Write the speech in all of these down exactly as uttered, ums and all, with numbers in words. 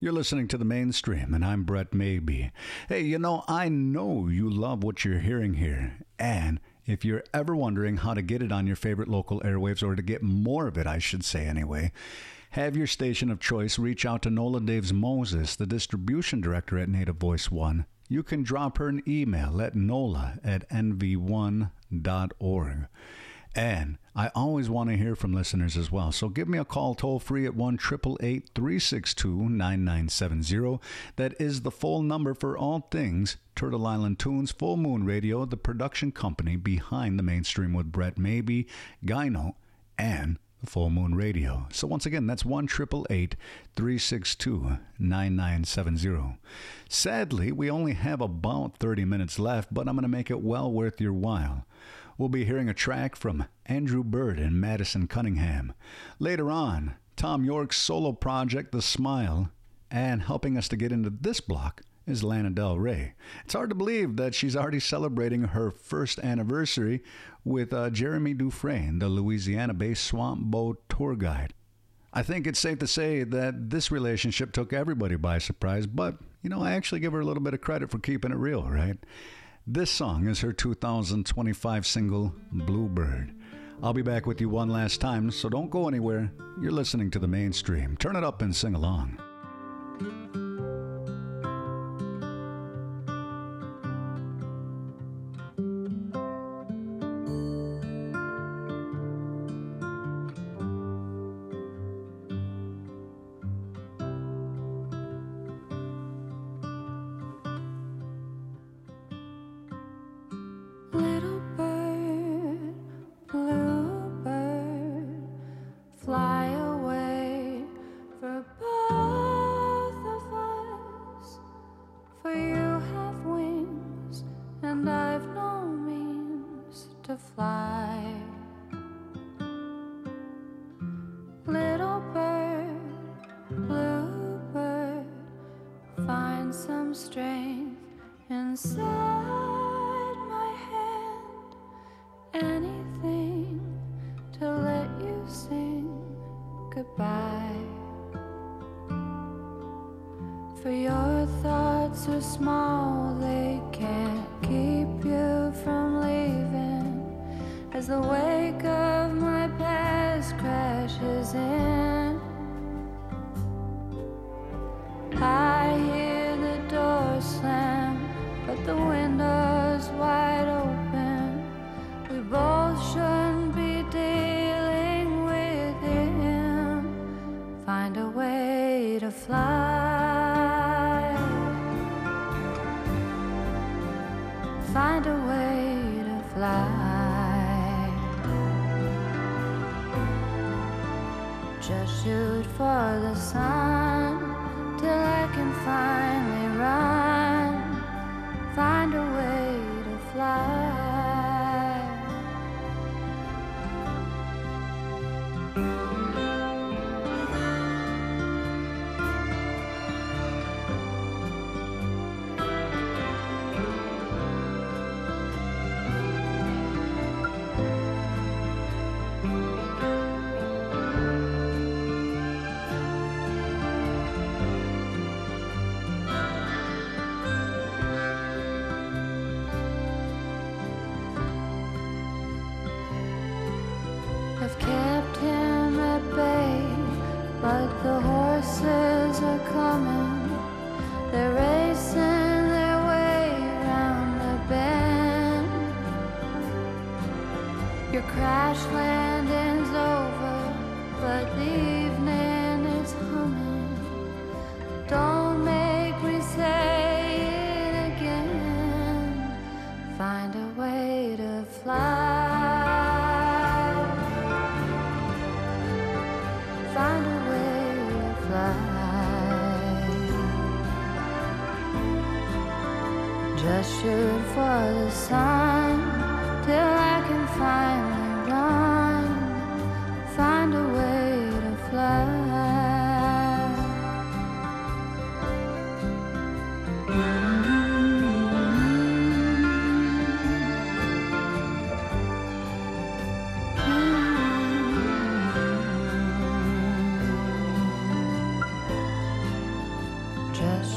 You're listening to The Mainstream, and I'm Brett Maybe. Hey, you know, I know you love what you're hearing here. And if you're ever wondering how to get it on your favorite local airwaves, or to get more of it, I should say anyway, have your station of choice reach out to Nola Daves Moses, the distribution director at Native Voice One. You can drop her an email at nola at n v one dot org. And I always want to hear from listeners as well. So give me a call toll free at one eight eight eight, three six two, nine nine seven zero. That is the full number for all things Turtle Island Tunes, Full Moon Radio, the production company behind The Mainstream with Brett Maybe, Gyno, and Full Moon Radio. So once again, that's one eight eight eight, three six two, nine nine seven zero. Sadly, we only have about thirty minutes left, but I'm going to make it well worth your while. We'll be hearing a track from Andrew Bird and Madison Cunningham. Later on, Tom York's solo project, The Smile, and helping us to get into this block is Lana Del Rey. It's hard to believe that she's already celebrating her first anniversary with uh, Jeremy Dufresne, the Louisiana-based Swamp Boat tour guide. I think it's safe to say that this relationship took everybody by surprise, but, you know, I actually give her a little bit of credit for keeping it real, right? This song is her two thousand twenty-five single, Bluebird. I'll be back with you one last time, so don't go anywhere. You're listening to The Mainstream. Turn it up and sing along.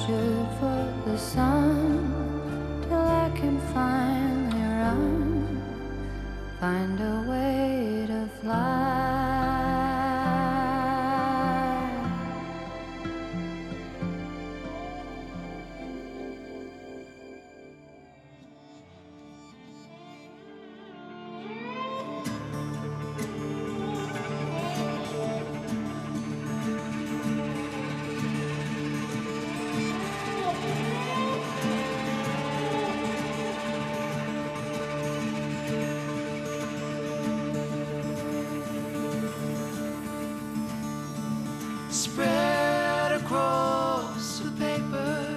shoot for the sun till I can finally run, find a way to fly. Spread across the papers,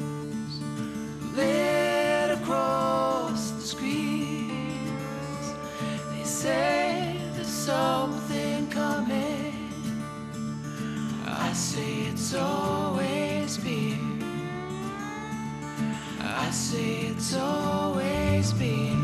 laid across the screens. They say there's something coming. I say it's always been. I say it's always been.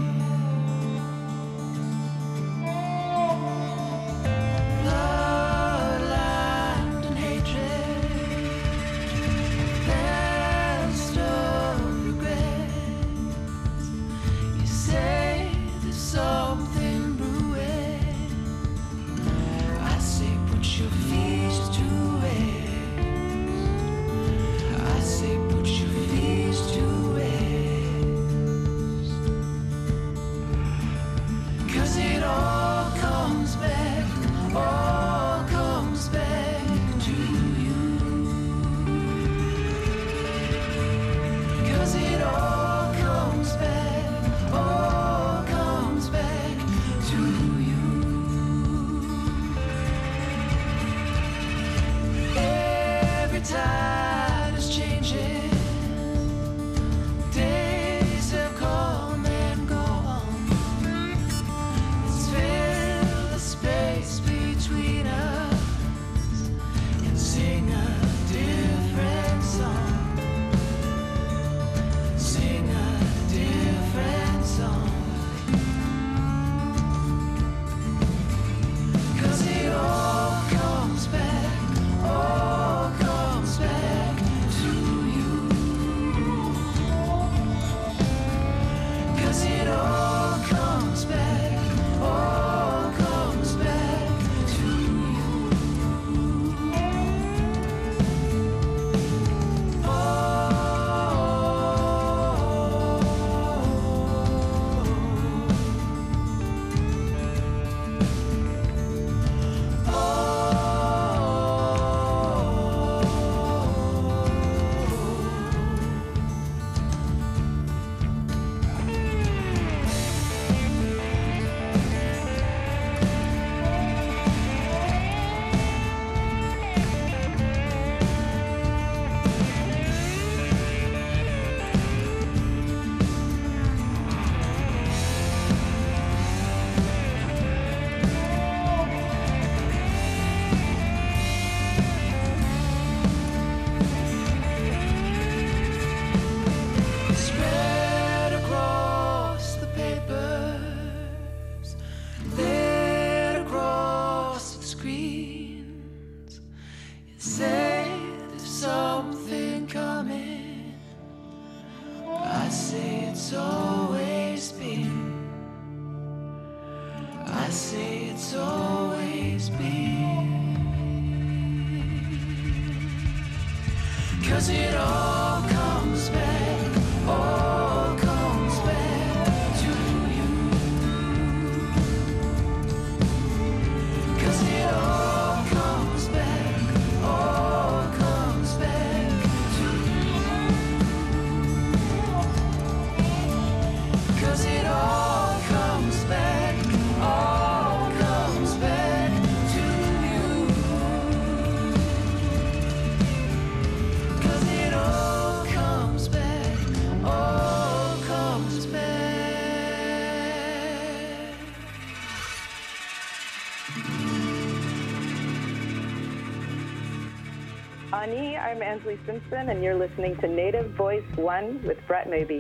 Ani, I'm Ansley Simpson, and you're listening to Native Voice One with Brett Maybe.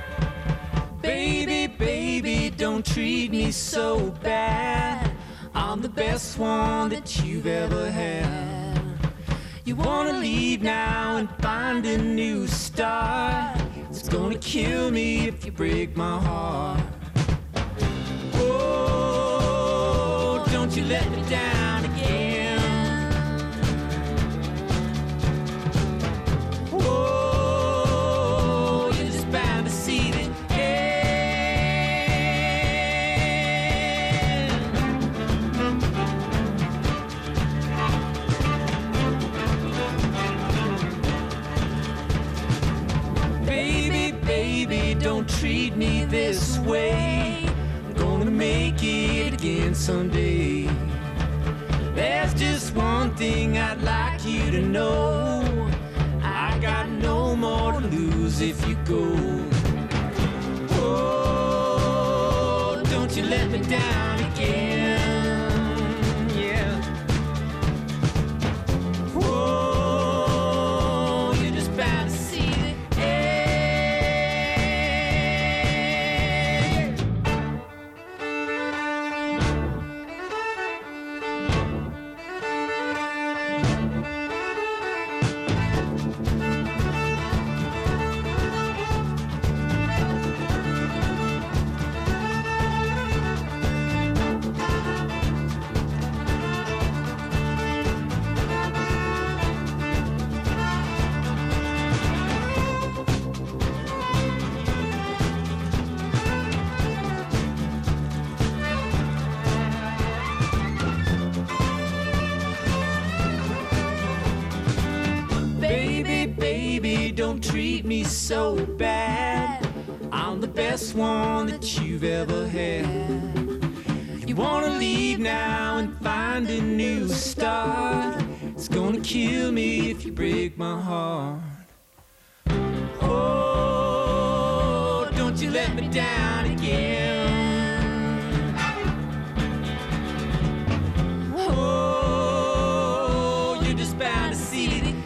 Baby, baby, don't treat me so bad. I'm I'm the best one that you've ever had. You wanna leave now and find a new start. It's gonna kill me if you break my heart. Oh, don't you let me down again. Oh, you're just bound to see the don't treat me this way. I'm gonna make it again someday. There's just one thing I'd like you to know. I got no more to lose if you go. Oh, don't you let me down again. Yeah. Oh, you're just bound to see the don't treat me so bad. I'm the best one that you've ever had. You wanna leave now and find a new start. It's gonna kill me if you break my heart. Oh, don't you let me down again. Oh, you're just bound to see the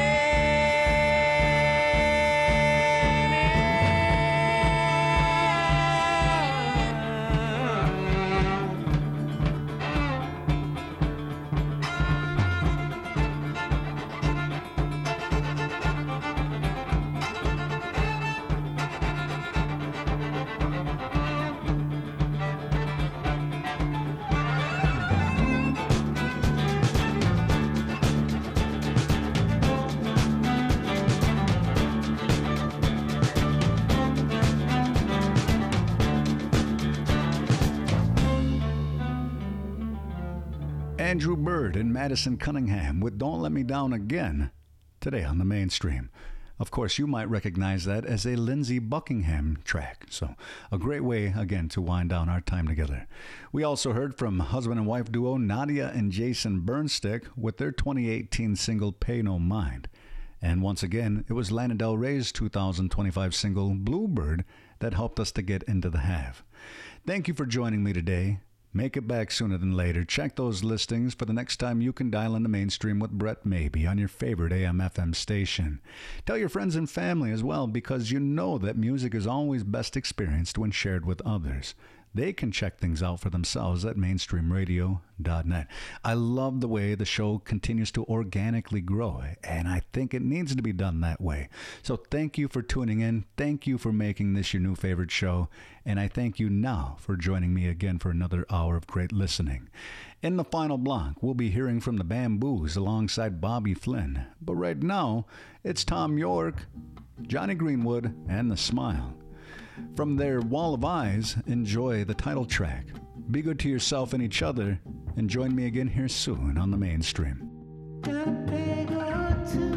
Andrew Bird and Madison Cunningham with Don't Let Me Down Again, today on the Mainstream. Of course, you might recognize that as a Lindsey Buckingham track, so a great way, again, to wind down our time together. We also heard from husband and wife duo Nadia and Jason Burnstick with their twenty eighteen single Pay No Mind. And once again, it was Lana Del Rey's two thousand twenty-five single Bluebird that helped us to get into the have. Thank you for joining me today. Make it back sooner than later. Check those listings for the next time you can dial in the Mainstream with Brett Maybe on your favorite A M F M station. Tell your friends and family as well, because you know that music is always best experienced when shared with others. They can check things out for themselves at mainstream radio dot net. I love the way the show continues to organically grow, and I think it needs to be done that way. So thank you for tuning in. Thank you for making this your new favorite show, and I thank you now for joining me again for another hour of great listening. In the final block, we'll be hearing from the Bamboos alongside Bobby Flynn. But right now, it's Tom York, Johnny Greenwood, and The Smile. From their Wall of Eyes, enjoy the title track. Be good to yourself and each other, and join me again here soon on the Mainstream. Got a peg or two.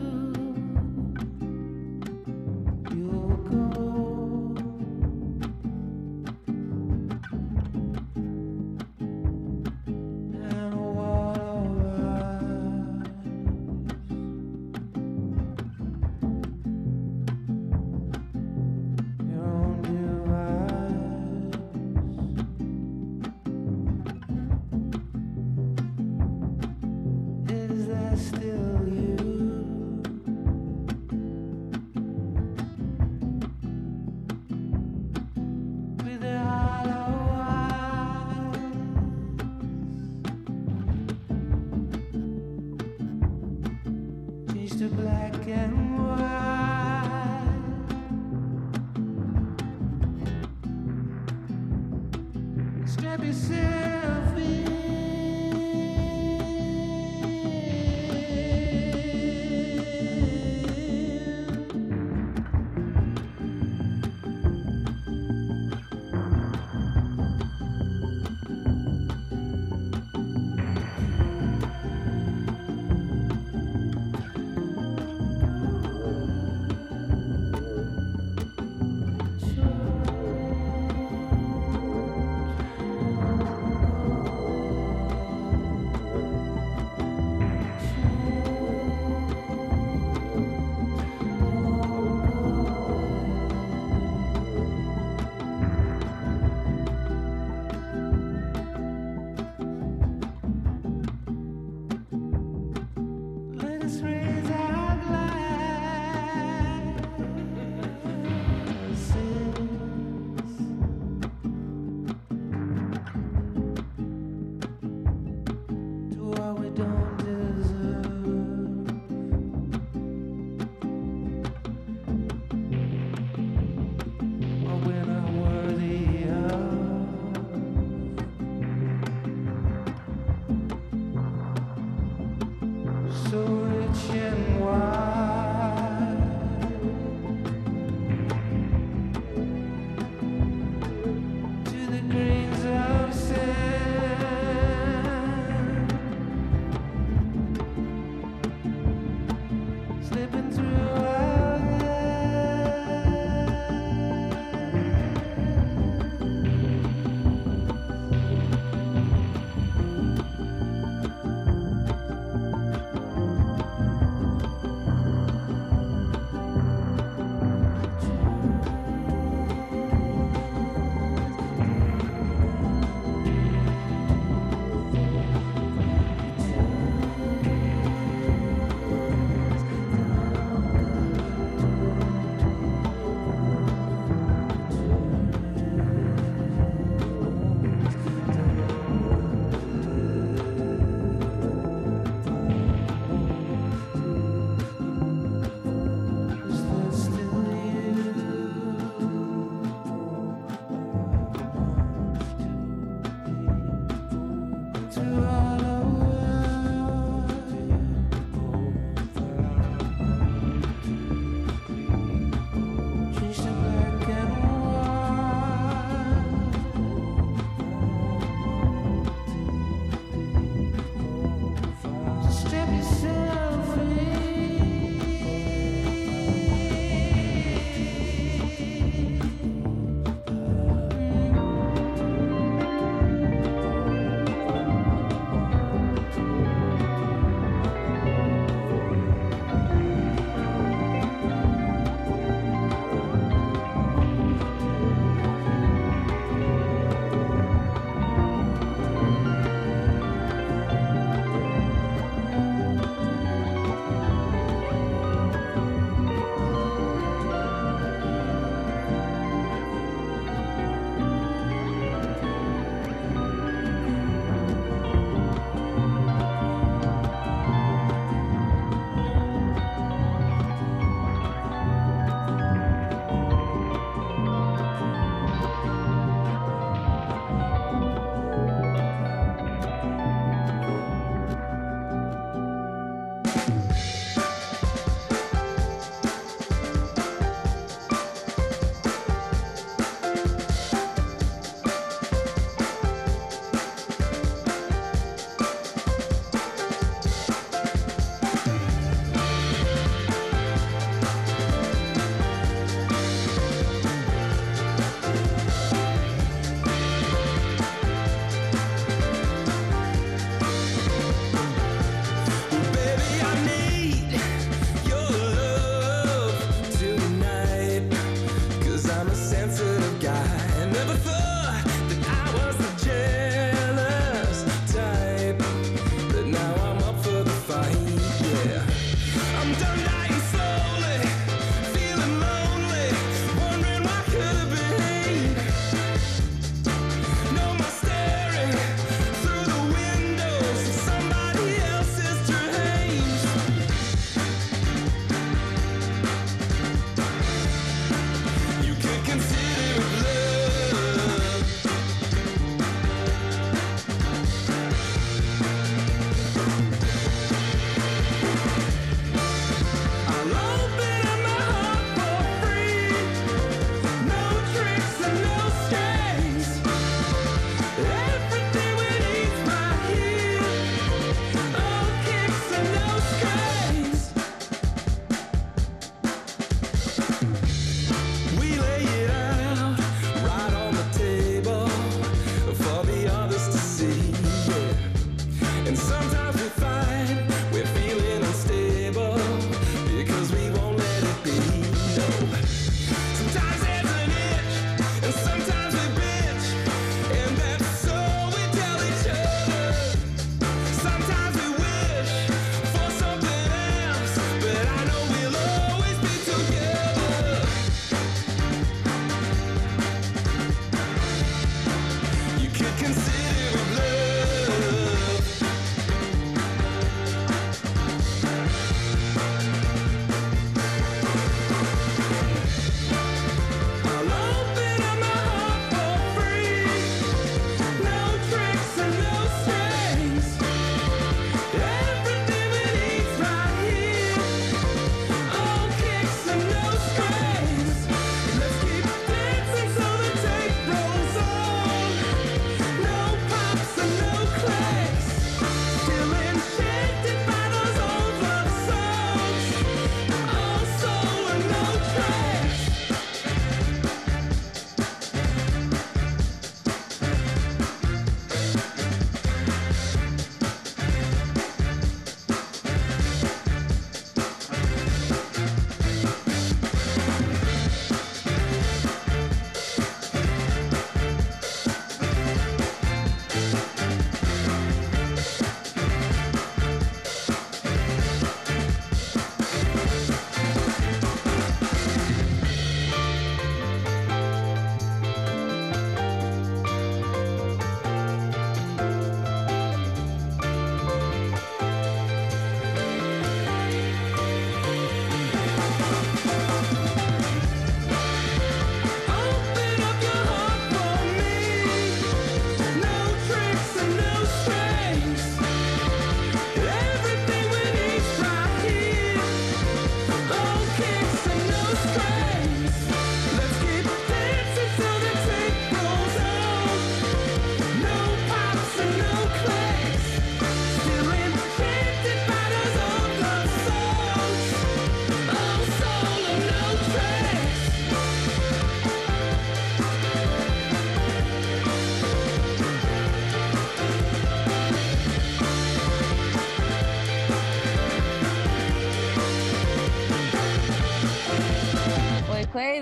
You'll go. And what your own device. Is that still you? With the hollow eyes. Mister Black and White. Strap yourself in.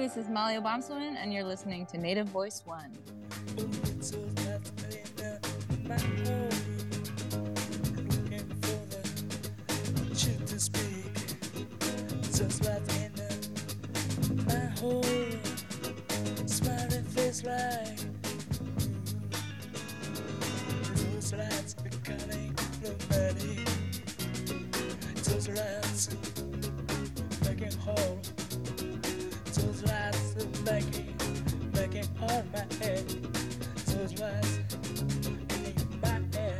this is Molly Obomswoman, and you're listening to Native Voice One. Just right in my hole, smiling face like those lights becoming romantic. Those lights making whole. Those lights making making all my head. Those lights in my head.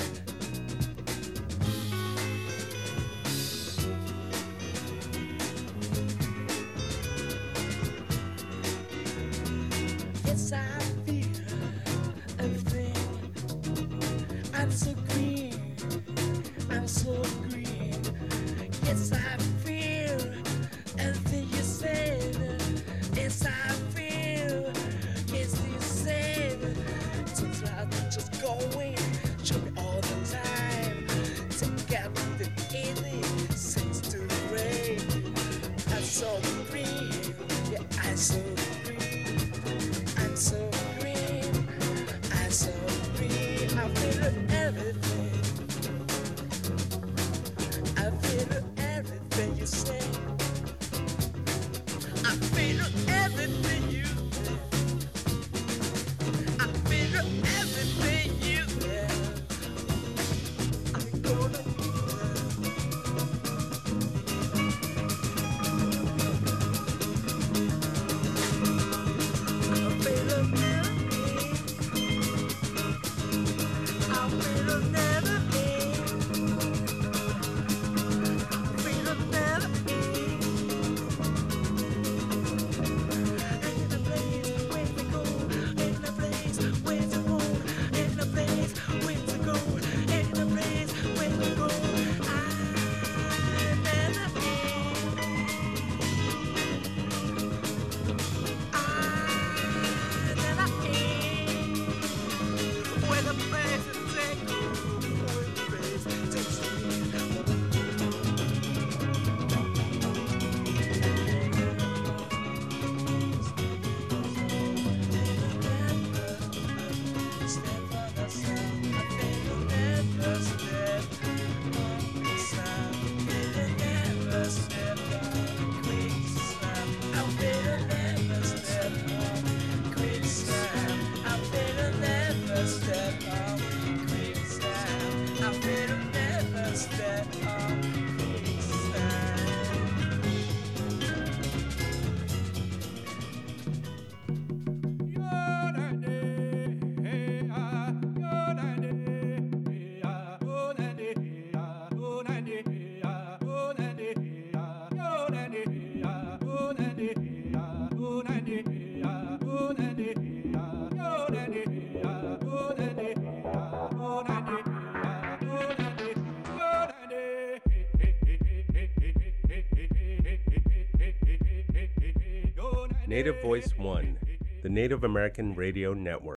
Yes, I feel everything. I'm so green, I'm so green. Yes, I feel everything you said. Yes, I feel, yes, you said. Seems like I'm just going, show me all the time. Take out the easy, sings to the rain. I'm so green, yeah, I'm so green. I'm so green, I'm so green. I feel everything. I feel everything you say. I feel everything you say. I feel everything you say. I'm gonna do I feel everything. I feel everything. I feel everything. In the place where we go, in the place where to go, in the place where to go, in the place where we go. I never end. I never end. Where the place is taken, where the place takes me. Step on the sound, I feel never step on the sound. Never step on quicksand. I feel never step on quicksand. I feel never step on quicksand. I feel never step on Native Voice One, the Native American Radio Network.